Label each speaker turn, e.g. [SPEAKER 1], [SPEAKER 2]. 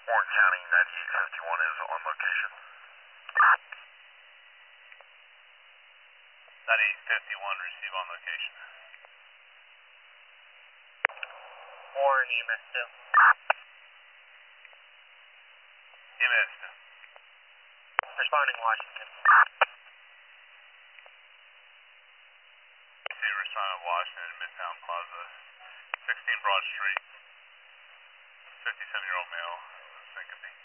[SPEAKER 1] Warren County 9851 is on location. 9851, receive on location.
[SPEAKER 2] Warren EMS 2.
[SPEAKER 1] EMS 2.
[SPEAKER 2] Responding Washington.
[SPEAKER 1] Responding Washington, Midtown Plaza, 16 Broad Street, 57-year-old male, syncope.